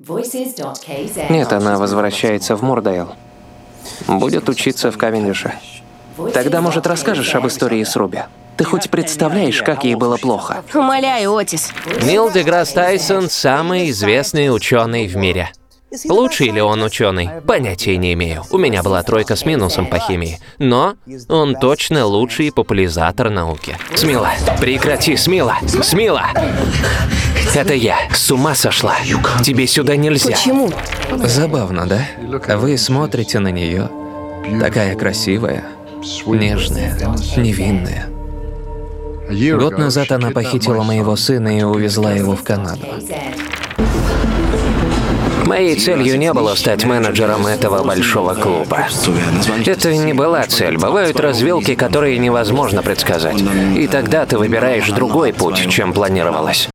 Нет, она возвращается в Мордейл. Будет учиться в Кавендише. Тогда, может, расскажешь об истории с Руби? Ты хоть представляешь, как ей было плохо? Умоляю, Отис. Нил Деграсс Тайсон – самый известный ученый в мире. Лучший ли он ученый? Понятия не имею. У меня была 3 с минусом по химии. Но он точно лучший популяризатор науки. Смила, прекрати, Смила! Смила! Это я. С ума сошла. Тебе сюда нельзя. Почему? Забавно, да? Вы смотрите на нее. Такая красивая, нежная, невинная. Год назад она похитила моего сына и увезла его в Канаду. Моей целью не было стать менеджером этого большого клуба. Это не была цель. Бывают развилки, которые невозможно предсказать. И тогда ты выбираешь другой путь, чем планировалось.